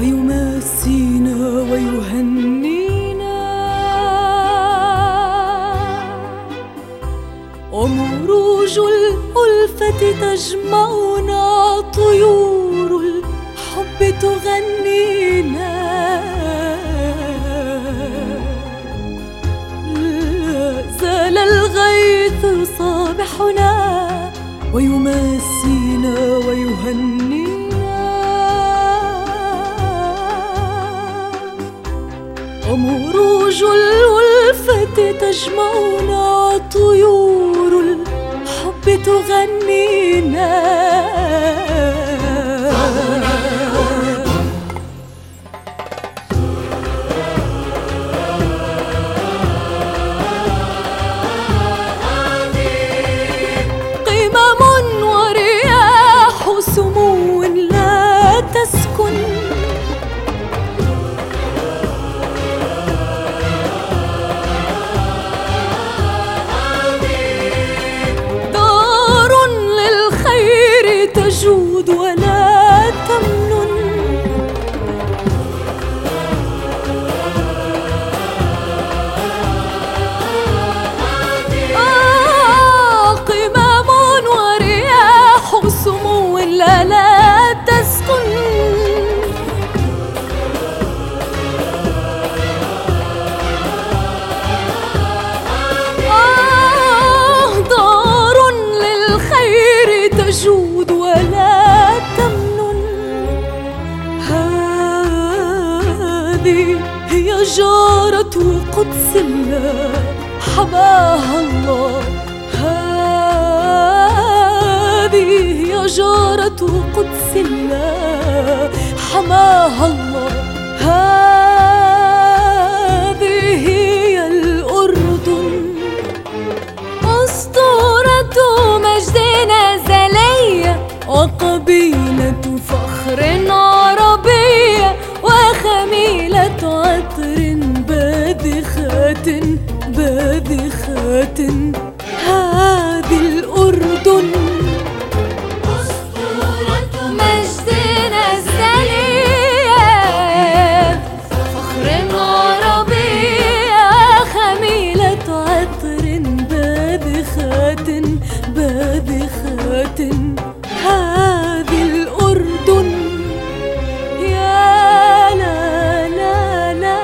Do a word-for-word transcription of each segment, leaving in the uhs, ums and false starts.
ويماسينا ويهنينا، ومروج الألفة تجمعنا، طيور الحب تغنينا. لا زال الغيث يصابحنا ويماسينا ويهنينا، ومروج الألفة تجمعنا، طيور الحب تغنينا. قمم ورياح سمو لا تسكن، تجود ولا تمنن. آه قمم ورياح سمو لا لا تسكن، آه دار للخير تجود ولا تمنن. هذه هي جارة قدس الله حماها الله، هذه هي جارة قدس الله حماها الله، هذه هي الأردن أسطورة مجدنا زلية، وقبيلة فخر عربية، وخميلة عطر باذخات باذخات. هذه الأردن أسطورة مجدنا الزلية، فخر عربية، خميلة عطر باذخات باذخات. هذه الأردن يا لا لا لا.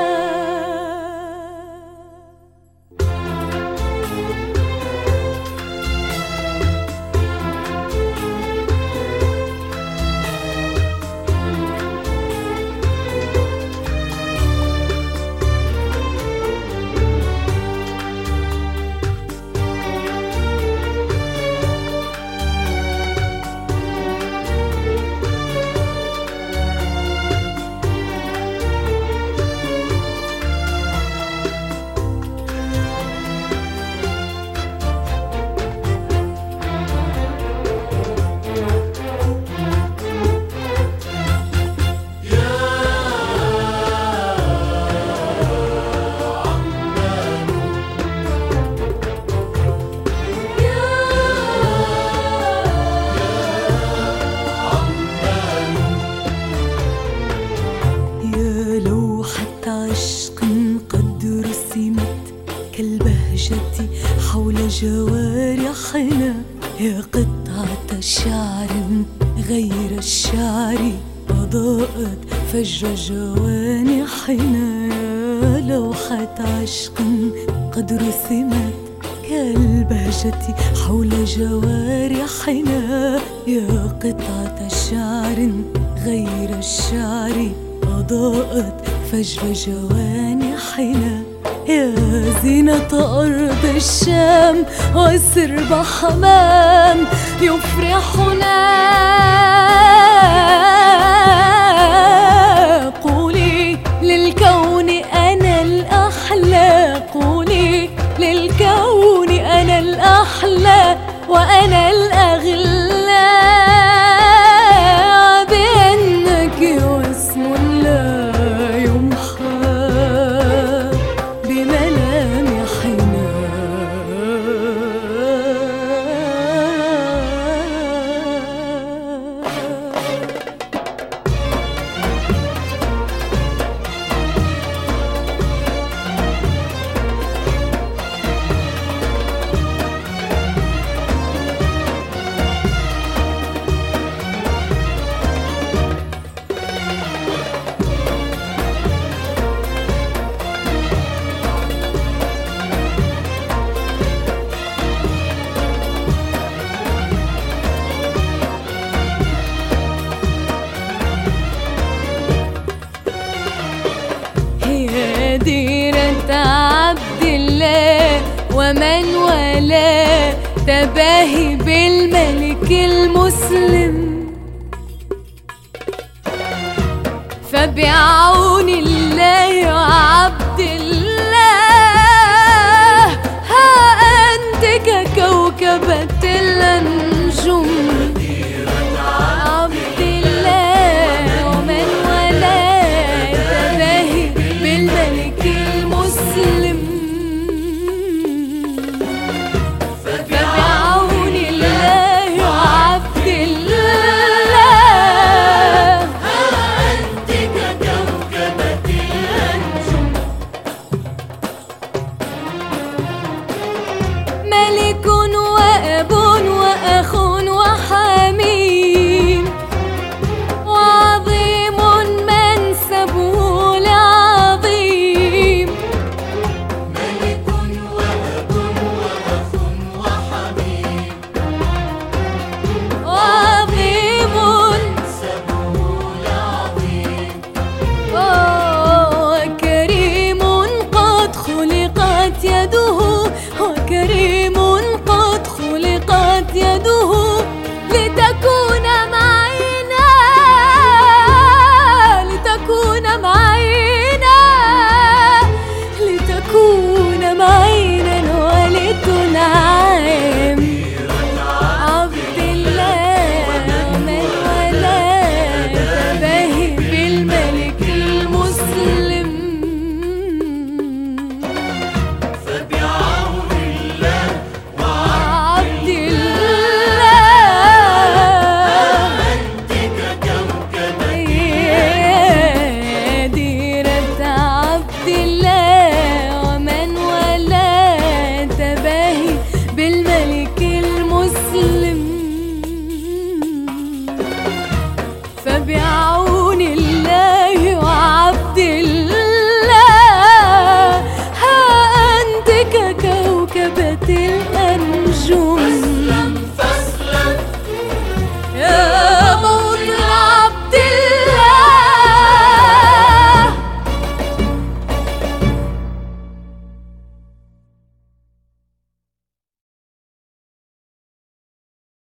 حول جوارحنا، يا قطعة شعر غير الشعر أضاءت فجر جوانحنا، يا لوحة عشق قد رسمت كالبهجة حول جوارحنا، يا قطعة شعر غير الشعر أضاءت فجر جوانحنا، يا زينة أرض الشام وسرب حمام يفرحنا. قولي للكون أنا الأحلى، قولي للكون أنا الأحلى وأنا الأغلى، بأنك واسم لا يمحى بملامحنا. ومن ولا تباهي بالملك المسلم. فبعون الله وعبد الله ها أنت ككوكبة الأنجم. عبد الله ومن ولا تباهي بالملك المسلم. فبعون الله وعبد الله ملك وأب وأخ وحميم وعظيم منسبه العظيم. ملك وأب وأخ وحميم وعظيم منسبه العظيم. وكريم قد خلقت يده وكريم قد خلقت يده